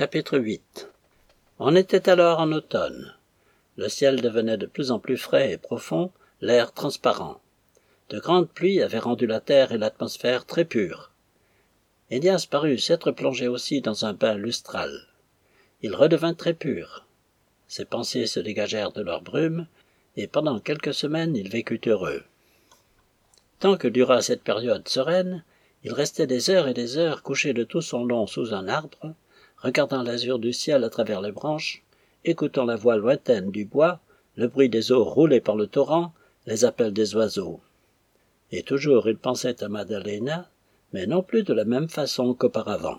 Chapitre 8. On était alors en automne. Le ciel devenait de plus en plus frais et profond, l'air transparent. De grandes pluies avaient rendu la terre et l'atmosphère très pures. Élias parut s'être plongé aussi dans un bain lustral. Il redevint très pur. Ses pensées se dégagèrent de leur brume, et pendant quelques semaines il vécut heureux. Tant que dura cette période sereine, il restait des heures et des heures couché de tout son long sous un arbre, regardant l'azur du ciel à travers les branches, écoutant la voix lointaine du bois, le bruit des eaux roulées par le torrent, les appels des oiseaux. Et toujours il pensait à Madalena, mais non plus de la même façon qu'auparavant.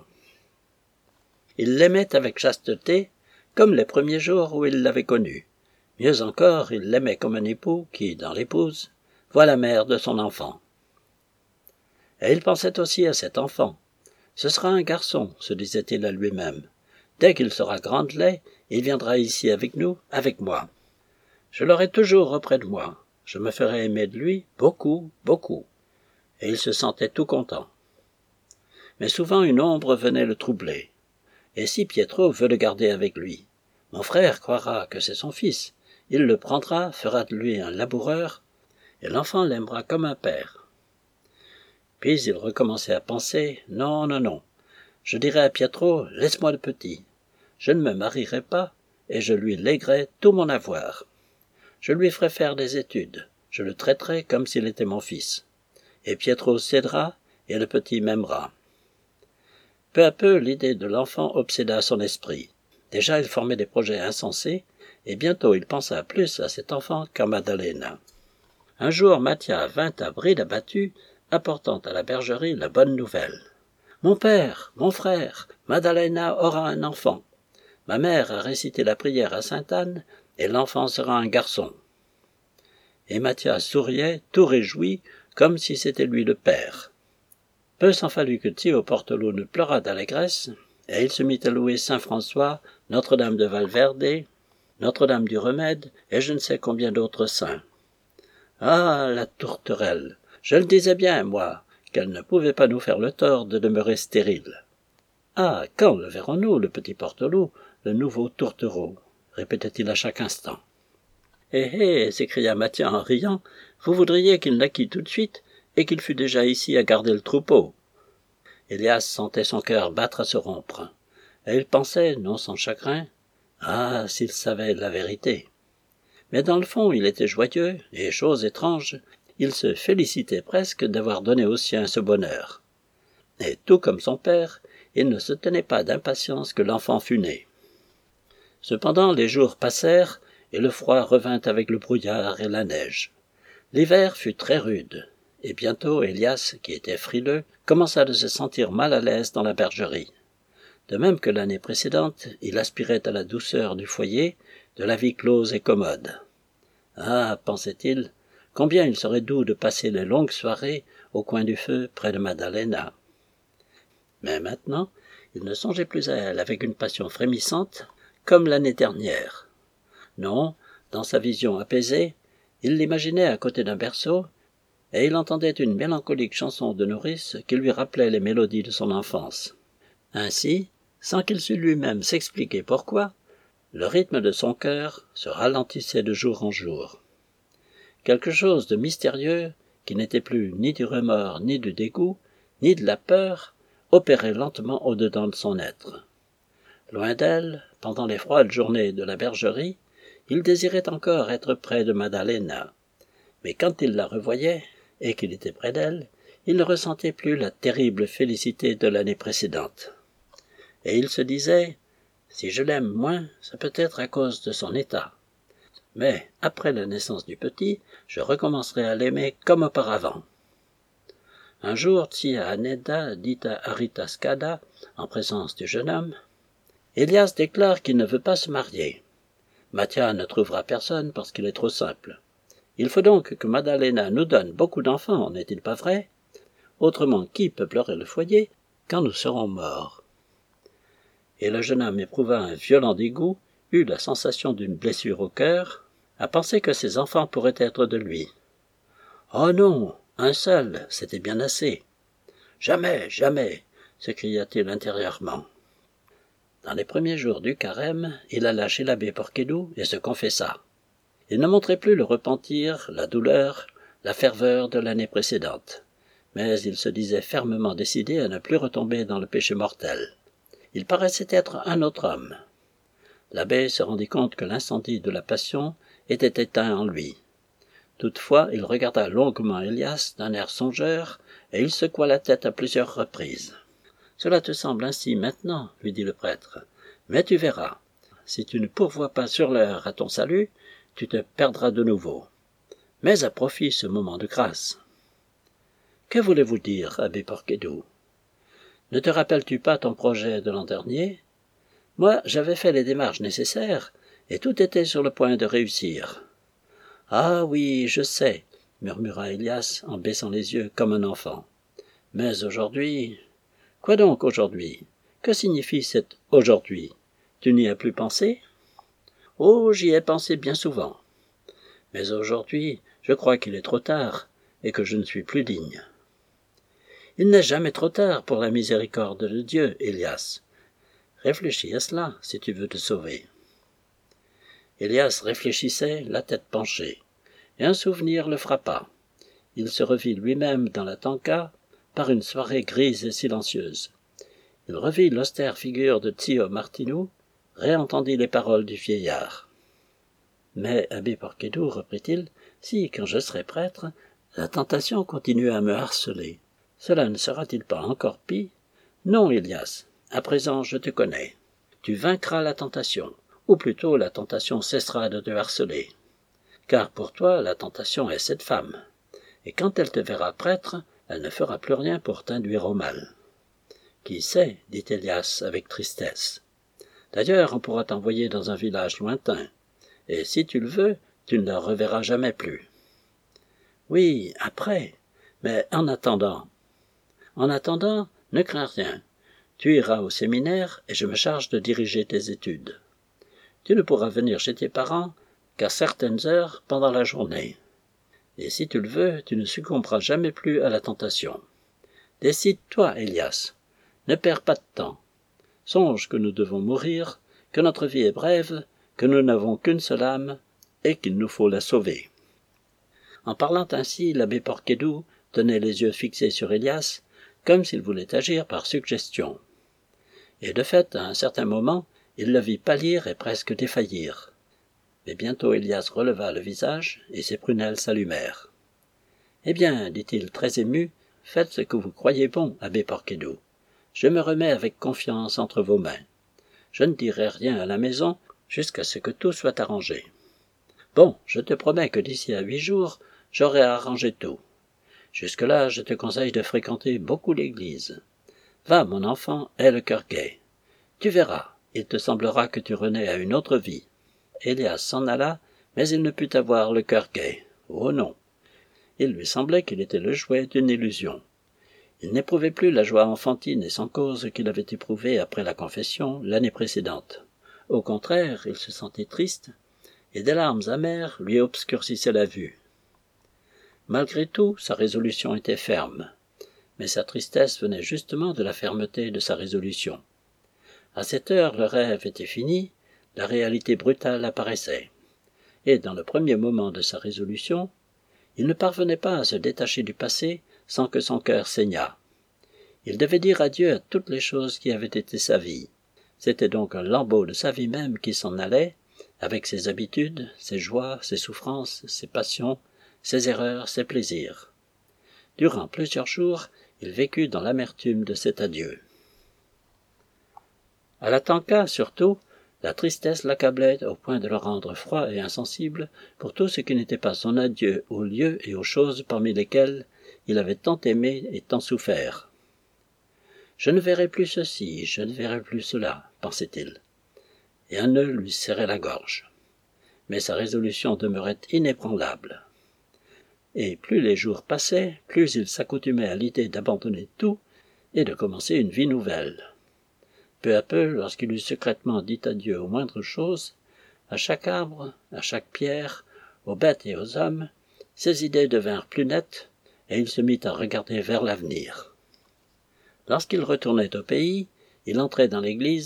Il l'aimait avec chasteté, comme les premiers jours où il l'avait connue. Mieux encore, il l'aimait comme un époux qui, dans l'épouse, voit la mère de son enfant. Et il pensait aussi à cet enfant. Ce sera un garçon, se disait-il à lui-même. Dès qu'il sera grandelet, il viendra ici avec nous, avec moi. Je l'aurai toujours auprès de moi. Je me ferai aimer de lui beaucoup, beaucoup. Et il se sentait tout content. Mais souvent une ombre venait le troubler. Et si Pietro veut le garder avec lui? Mon frère croira que c'est son fils. Il le prendra, fera de lui un laboureur, et l'enfant l'aimera comme un père. Puis il recommençait à penser, non, non, non. Je dirai à Pietro, laisse-moi le petit. Je ne me marierai pas, et je lui léguerai tout mon avoir. Je lui ferai faire des études. Je le traiterai comme s'il était mon fils. Et Pietro cédera, et le petit m'aimera. Peu à peu, l'idée de l'enfant obséda son esprit. Déjà, il formait des projets insensés, et bientôt il pensa plus à cet enfant qu'à Madalena. Un jour, Mathia vint à bride abattue, apportant à la bergerie la bonne nouvelle. « Mon père, mon frère, Madalena aura un enfant. Ma mère a récité la prière à Sainte-Anne, et l'enfant sera un garçon. » Et Mathia souriait, tout réjoui, comme si c'était lui le père. Peu s'en fallut que Tio Portolo ne pleurât d'allégresse, et il se mit à louer Saint François, Notre-Dame de Valverde, Notre-Dame du Remède, et je ne sais combien d'autres saints. Ah, la tourterelle! Je le disais bien, moi, qu'elle ne pouvait pas nous faire le tort de demeurer stérile. Ah, quand le verrons-nous, le petit Portolo, le nouveau tourtereau? Répétait-il à chaque instant. Eh, s'écria Mathia en riant, vous voudriez qu'il naquît tout de suite, et qu'il fût déjà ici à garder le troupeau. Élias sentait son cœur battre à se rompre, et il pensait, non sans chagrin, ah, s'il savait la vérité. Mais dans le fond, il était joyeux, et, chose étrange, il se félicitait presque d'avoir donné aux siens ce bonheur. Et tout comme son père, il ne se tenait pas d'impatience que l'enfant fût né. Cependant, les jours passèrent, et le froid revint avec le brouillard et la neige. L'hiver fut très rude, et bientôt Élias, qui était frileux, commença de se sentir mal à l'aise dans la bergerie. De même que l'année précédente, il aspirait à la douceur du foyer, de la vie close et commode. Ah, pensait-il, combien il serait doux de passer les longues soirées au coin du feu près de Madalena. Mais maintenant, il ne songeait plus à elle avec une passion frémissante, comme l'année dernière. Non, dans sa vision apaisée, il l'imaginait à côté d'un berceau, et il entendait une mélancolique chanson de nourrice qui lui rappelait les mélodies de son enfance. Ainsi, sans qu'il sût lui-même s'expliquer pourquoi, le rythme de son cœur se ralentissait de jour en jour. Quelque chose de mystérieux, qui n'était plus ni du remords, ni du dégoût, ni de la peur, opérait lentement au-dedans de son être. Loin d'elle, pendant les froides journées de la bergerie, il désirait encore être près de Madalena. Mais quand il la revoyait, et qu'il était près d'elle, il ne ressentait plus la terrible félicité de l'année précédente. Et il se disait, si je l'aime moins, c'est peut-être à cause de son état. Mais, après la naissance du petit, je recommencerai à l'aimer comme auparavant. Un jour, Tia Aneda dit à Aritascada, en présence du jeune homme, « Élias déclare qu'il ne veut pas se marier. Mathia ne trouvera personne parce qu'il est trop simple. Il faut donc que Madalena nous donne beaucoup d'enfants, n'est-il pas vrai? Autrement, qui peut pleurer le foyer quand nous serons morts ?» Et le jeune homme éprouva un violent dégoût, eut la sensation d'une blessure au cœur, à penser que ses enfants pourraient être de lui. « Oh non, un seul, c'était bien assez. »« Jamais, jamais !» s'écria-t-il intérieurement. Dans les premiers jours du carême, il alla chez l'abbé Porquedou et se confessa. Il ne montrait plus le repentir, la douleur, la ferveur de l'année précédente, mais il se disait fermement décidé à ne plus retomber dans le péché mortel. Il paraissait être un autre homme. L'abbé se rendit compte que l'incendie de la passion était éteint en lui. Toutefois, il regarda longuement Élias d'un air songeur, et il secoua la tête à plusieurs reprises. « Cela te semble ainsi maintenant, lui dit le prêtre, mais tu verras. Si tu ne pourvois pas sur l'heure à ton salut, tu te perdras de nouveau. Mais à profit ce moment de grâce. » « Que voulez-vous dire, abbé Porquedou? Ne te rappelles-tu pas ton projet de l'an dernier? Moi, j'avais fait les démarches nécessaires, et tout était sur le point de réussir. »« Ah oui, je sais, » murmura Élias en baissant les yeux comme un enfant. « Mais aujourd'hui... » »« Quoi donc aujourd'hui? Que signifie cet « aujourd'hui » ? Tu n'y as plus pensé? »« Oh, j'y ai pensé bien souvent. Mais aujourd'hui, je crois qu'il est trop tard, et que je ne suis plus digne. » « Il n'est jamais trop tard pour la miséricorde de Dieu, Élias. Réfléchis à cela, si tu veux te sauver. » Élias réfléchissait, la tête penchée, et un souvenir le frappa. Il se revit lui-même dans la tanka, par une soirée grise et silencieuse. Il revit l'austère figure de Tio Martinou, réentendit les paroles du vieillard. « Mais, abbé Porquedou, reprit-il, si, quand je serai prêtre, la tentation continue à me harceler, cela ne sera-t-il pas encore pis? Non, Élias, à présent je te connais. Tu vaincras la tentation, ou plutôt la tentation cessera de te harceler. Car pour toi, la tentation est cette femme, et quand elle te verra prêtre, elle ne fera plus rien pour t'induire au mal. »« Qui sait, dit Élias avec tristesse. D'ailleurs, on pourra t'envoyer dans un village lointain, et si tu le veux, tu ne la reverras jamais plus. »« Oui, après, mais en attendant. En attendant, ne crains rien. Tu iras au séminaire et je me charge de diriger tes études. Tu ne pourras venir chez tes parents qu'à certaines heures pendant la journée. Et si tu le veux, tu ne succomberas jamais plus à la tentation. Décide-toi, Élias. Ne perds pas de temps. Songe que nous devons mourir, que notre vie est brève, que nous n'avons qu'une seule âme, et qu'il nous faut la sauver. » En parlant ainsi, l'abbé Porquedou tenait les yeux fixés sur Élias, comme s'il voulait agir par suggestion. Et de fait, à un certain moment, il le vit pâlir et presque défaillir. Mais bientôt Élias releva le visage, et ses prunelles s'allumèrent. « Eh bien, dit-il très ému, faites ce que vous croyez bon, abbé Porquedou. Je me remets avec confiance entre vos mains. Je ne dirai rien à la maison jusqu'à ce que tout soit arrangé. Bon, je te promets que d'ici à 8 jours, j'aurai arrangé tout. Jusque-là, je te conseille de fréquenter beaucoup l'église. Va, mon enfant, aie le cœur gai. Tu verras, il te semblera que tu renais à une autre vie. » Élias s'en alla, mais il ne put avoir le cœur gai. Oh non! Il lui semblait qu'il était le jouet d'une illusion. Il n'éprouvait plus la joie enfantine et sans cause qu'il avait éprouvée après la confession l'année précédente. Au contraire, il se sentait triste, et des larmes amères lui obscurcissaient la vue. Malgré tout, sa résolution était ferme, mais sa tristesse venait justement de la fermeté de sa résolution. À cette heure, le rêve était fini, la réalité brutale apparaissait, et dans le premier moment de sa résolution, il ne parvenait pas à se détacher du passé sans que son cœur saignât. Il devait dire adieu à toutes les choses qui avaient été sa vie. C'était donc un lambeau de sa vie même qui s'en allait, avec ses habitudes, ses joies, ses souffrances, ses passions, ses erreurs, ses plaisirs. Durant plusieurs jours, il vécut dans l'amertume de cet adieu. À la tanka, surtout, la tristesse l'accablait au point de le rendre froid et insensible pour tout ce qui n'était pas son adieu aux lieux et aux choses parmi lesquelles il avait tant aimé et tant souffert. « Je ne verrai plus ceci, je ne verrai plus cela, » pensait-il, et un nœud lui serrait la gorge. Mais sa résolution demeurait inébranlable. Et plus les jours passaient, plus il s'accoutumait à l'idée d'abandonner tout et de commencer une vie nouvelle. Peu à peu, lorsqu'il eut secrètement dit adieu aux moindres choses, à chaque arbre, à chaque pierre, aux bêtes et aux hommes, ses idées devinrent plus nettes, et il se mit à regarder vers l'avenir. Lorsqu'il retournait au pays, il entrait dans l'église,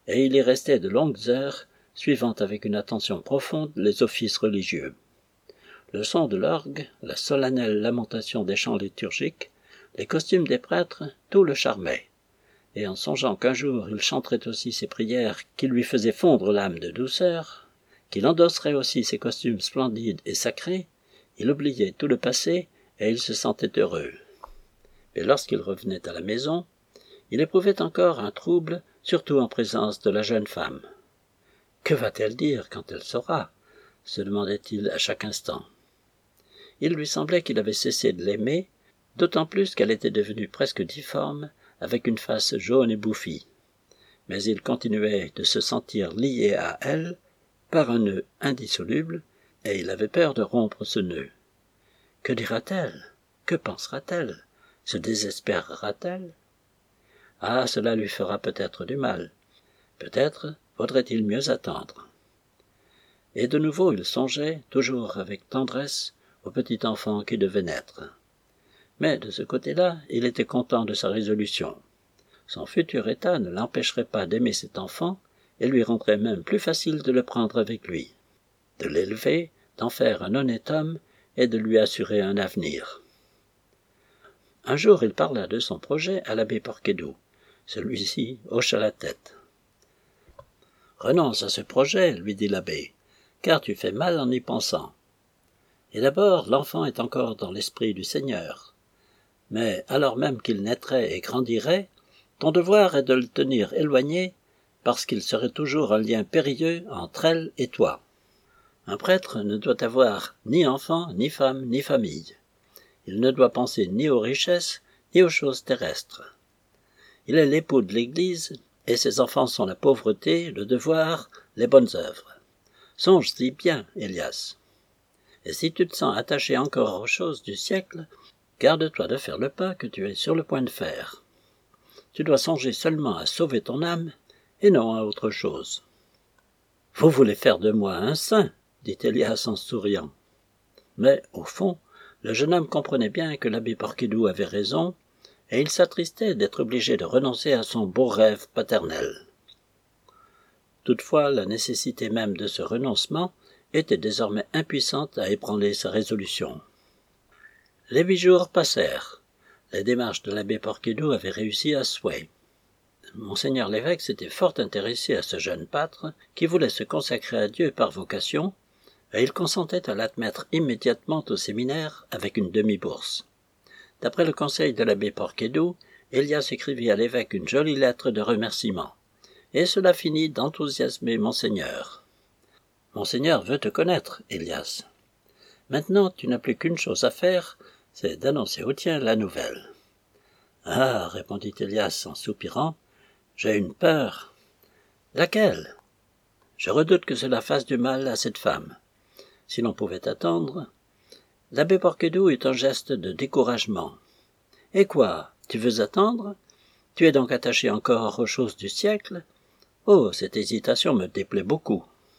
et il y restait de longues heures, suivant avec une attention profonde les offices religieux. Le son de l'orgue, la solennelle lamentation des chants liturgiques, les costumes des prêtres, tout le charmait. Et en songeant qu'un jour il chanterait aussi ses prières qui lui faisaient fondre l'âme de douceur, qu'il endosserait aussi ses costumes splendides et sacrés, il oubliait tout le passé et il se sentait heureux. Mais lorsqu'il revenait à la maison, il éprouvait encore un trouble, surtout en présence de la jeune femme. « Que va-t-elle dire quand elle saura ?» se demandait-il à chaque instant. Il lui semblait qu'il avait cessé de l'aimer, d'autant plus qu'elle était devenue presque difforme, avec une face jaune et bouffie. Mais il continuait de se sentir lié à elle par un nœud indissoluble, et il avait peur de rompre ce nœud. Que dira-t-elle? Que pensera-t-elle? Se désespérera-t-elle? Ah, cela lui fera peut-être du mal. Peut-être vaudrait-il mieux attendre. Et de nouveau il songeait, toujours avec tendresse, au petit enfant qui devait naître. Mais de ce côté-là, il était content de sa résolution. Son futur état ne l'empêcherait pas d'aimer cet enfant et lui rendrait même plus facile de le prendre avec lui, de l'élever, d'en faire un honnête homme et de lui assurer un avenir. Un jour il parla de son projet à l'abbé Porquedou. Celui-ci hocha la tête. « Renonce à ce projet, lui dit l'abbé, car tu fais mal en y pensant. Et d'abord, l'enfant est encore dans l'esprit du Seigneur. Mais alors même qu'il naîtrait et grandirait, ton devoir est de le tenir éloigné, parce qu'il serait toujours un lien périlleux entre elle et toi. Un prêtre ne doit avoir ni enfant, ni femme, ni famille. Il ne doit penser ni aux richesses, ni aux choses terrestres. Il est l'époux de l'Église, et ses enfants sont la pauvreté, le devoir, les bonnes œuvres. Songe-y bien, Elias. Et si tu te sens attaché encore aux choses du siècle, garde-toi de faire le pas que tu es sur le point de faire. Tu dois songer seulement à sauver ton âme, et non à autre chose. « Vous voulez faire de moi un saint, dit Elias en souriant. Mais, au fond, le jeune homme comprenait bien que l'abbé Porquedou avait raison, et il s'attristait d'être obligé de renoncer à son beau rêve paternel. Toutefois, la nécessité même de ce renoncement était désormais impuissante à ébranler sa résolution. Les 8 jours passèrent. Les démarches de l'abbé Porquedou avaient réussi à souhait. Monseigneur l'évêque s'était fort intéressé à ce jeune pâtre qui voulait se consacrer à Dieu par vocation, et il consentait à l'admettre immédiatement au séminaire avec une demi-bourse. D'après le conseil de l'abbé Porquedou, Elias écrivit à l'évêque une jolie lettre de remerciement, et cela finit d'enthousiasmer Monseigneur. « Monseigneur veut te connaître, Elias. Maintenant, tu n'as plus qu'une chose à faire, c'est d'annoncer au tien la nouvelle. »« Ah, répondit Elias en soupirant, j'ai une peur. »« Laquelle ? Je redoute que cela fasse du mal à cette femme. Si l'on pouvait attendre. » L'abbé Porquedou eut un geste de découragement. « Et quoi, tu veux attendre ? Tu es donc attaché encore aux choses du siècle ? Oh, cette hésitation me déplaît beaucoup. »«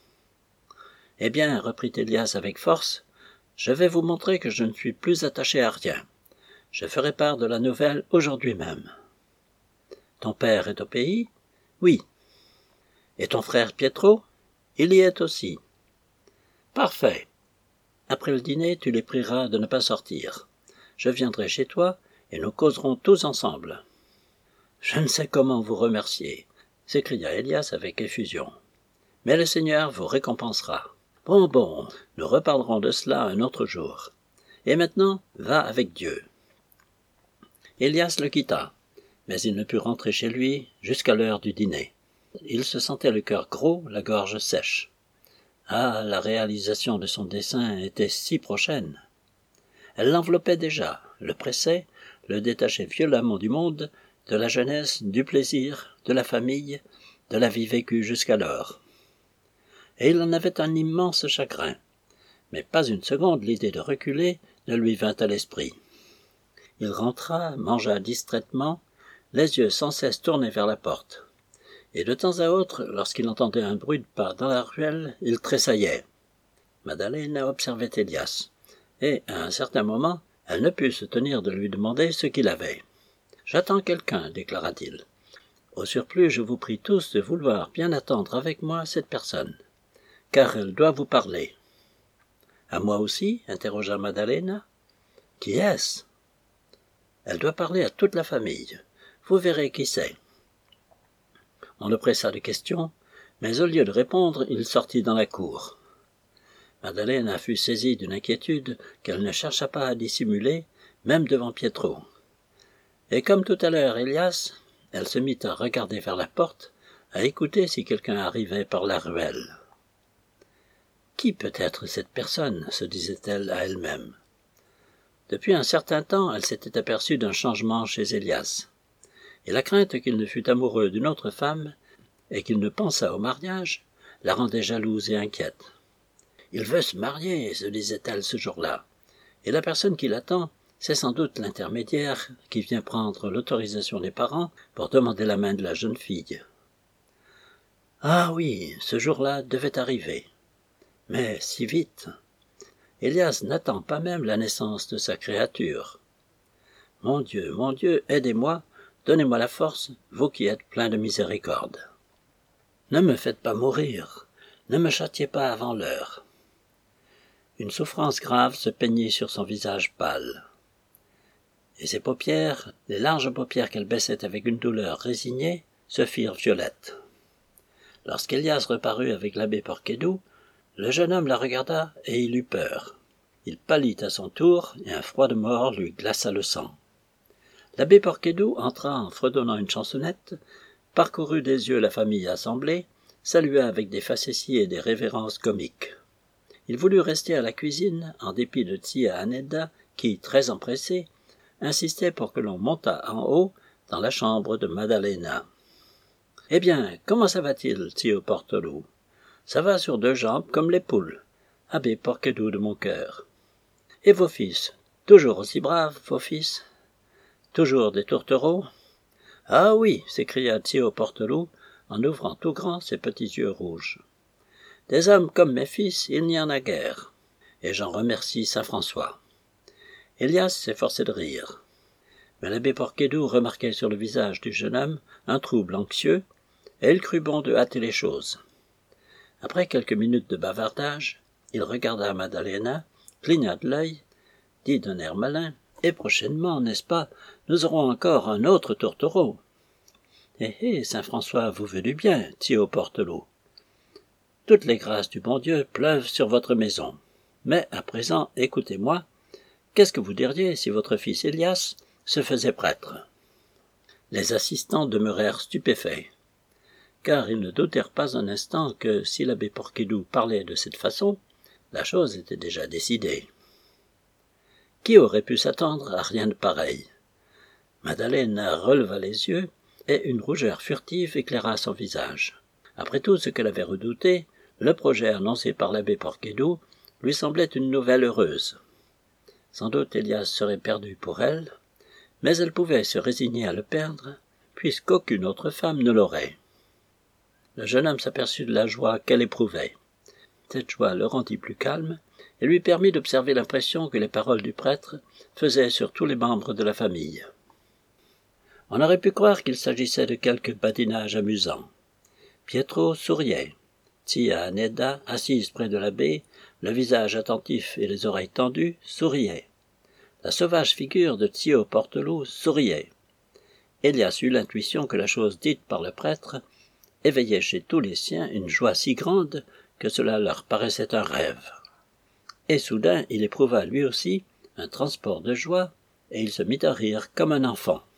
Eh bien, reprit Elias avec force, je vais vous montrer que je ne suis plus attaché à rien. Je ferai part de la nouvelle aujourd'hui même. »« Ton père est au pays ? » ?»« Oui. »« Et ton frère Pietro ? » ?»« Il y est aussi. »« Parfait. Après le dîner, tu les prieras de ne pas sortir. Je viendrai chez toi et nous causerons tous ensemble. »« Je ne sais comment vous remercier, » s'écria Elias avec effusion. « Mais le Seigneur vous récompensera. Bon, nous reparlerons de cela un autre jour. Et maintenant, va avec Dieu. » Elias le quitta, mais il ne put rentrer chez lui jusqu'à l'heure du dîner. Il se sentait le cœur gros, la gorge sèche. Ah, la réalisation de son dessein était si prochaine. Elle l'enveloppait déjà, le pressait, le détachait violemment du monde, de la jeunesse, du plaisir, de la famille, de la vie vécue jusqu'alors. Et il en avait un immense chagrin, mais pas une seconde l'idée de reculer ne lui vint à l'esprit. Il rentra, mangea distraitement, les yeux sans cesse tournés vers la porte. Et de temps à autre, lorsqu'il entendait un bruit de pas dans la ruelle, il tressaillait. Madeleine observait Elias, et, à un certain moment, elle ne put se tenir de lui demander ce qu'il avait. « J'attends quelqu'un, déclara-t-il. »« Au surplus, je vous prie tous de vouloir bien attendre avec moi cette personne, car elle doit vous parler. » « À moi aussi ?» interrogea Madalena. « Qui est-ce ?»« Elle doit parler à toute la famille. Vous verrez qui c'est. » On le pressa de questions, mais au lieu de répondre, il sortit dans la cour. Madalena fut saisie d'une inquiétude qu'elle ne chercha pas à dissimuler, même devant Pietro. Et comme tout à l'heure Elias, elle se mit à regarder vers la porte, à écouter si quelqu'un arrivait par la ruelle. « Qui peut être cette personne ?» se disait-elle à elle-même. Depuis un certain temps, elle s'était aperçue d'un changement chez Elias, et la crainte qu'il ne fût amoureux d'une autre femme et qu'il ne pensât au mariage la rendait jalouse et inquiète. « Il veut se marier » se disait-elle ce jour-là, et la personne qui l'attend, c'est sans doute l'intermédiaire qui vient prendre l'autorisation des parents pour demander la main de la jeune fille. Ah oui, ce jour-là devait arriver. Mais si vite. Elias n'attend pas même la naissance de sa créature. Mon Dieu, aidez-moi, donnez-moi la force, vous qui êtes plein de miséricorde. Ne me faites pas mourir, ne me châtiez pas avant l'heure. Une souffrance grave se peignit sur son visage pâle. Et ses paupières, les larges paupières qu'elle baissait avec une douleur résignée, se firent violettes. Lorsqu'Elias reparut avec l'abbé Porqueddu, le jeune homme la regarda et il eut peur. Il pâlit à son tour et un froid de mort lui glaça le sang. L'abbé Porqueddu entra en fredonnant une chansonnette, parcourut des yeux la famille assemblée, salua avec des facéties et des révérences comiques. Il voulut rester à la cuisine, en dépit de tia Annetta, qui, très empressée, insistait pour que l'on montât en haut dans la chambre de Madalena. « Eh bien, comment ça va-t-il, tio Portolo ? Ça va sur deux jambes comme les poules, abbé Porqueddu de mon cœur. Et vos fils, toujours aussi braves, vos fils ? Toujours des tourtereaux ? Ah oui, s'écria tio Portolo, en ouvrant tout grand ses petits yeux rouges. Des hommes comme mes fils, il n'y en a guère, et j'en remercie saint François. Elias s'efforçait de rire. Mais l'abbé Porqueddu remarquait sur le visage du jeune homme un trouble anxieux, et il crut bon de hâter les choses. Après quelques minutes de bavardage, il regarda Madalena, cligna de l'œil, dit d'un air malin, « Et prochainement, n'est-ce pas, nous aurons encore un autre tourtereau. »« Eh, saint François vous veut du bien, tio Portolo. Toutes les grâces du bon Dieu pleuvent sur votre maison. Mais à présent, écoutez-moi, qu'est-ce que vous diriez si votre fils Elias se faisait prêtre ?» Les assistants demeurèrent stupéfaits, car ils ne doutèrent pas un instant que, si l'abbé Porqueddu parlait de cette façon, la chose était déjà décidée. Qui aurait pu s'attendre à rien de pareil ? Madalena releva les yeux, et une rougeur furtive éclaira son visage. Après tout ce qu'elle avait redouté, le projet annoncé par l'abbé Porqueddu lui semblait une nouvelle heureuse. Sans doute Elias serait perdu pour elle, mais elle pouvait se résigner à le perdre, puisqu'aucune autre femme ne l'aurait. Le jeune homme s'aperçut de la joie qu'elle éprouvait. Cette joie le rendit plus calme et lui permit d'observer l'impression que les paroles du prêtre faisaient sur tous les membres de la famille. On aurait pu croire qu'il s'agissait de quelque badinage amusant. Pietro souriait. Tia Annetta, assise près de l'abbé, le visage attentif et les oreilles tendues, souriait. La sauvage figure de tio Portolo souriait. Elias eut l'intuition que la chose dite par le prêtre éveillait chez tous les siens une joie si grande que cela leur paraissait un rêve. Et soudain il éprouva lui aussi un transport de joie, et il se mit à rire comme un enfant.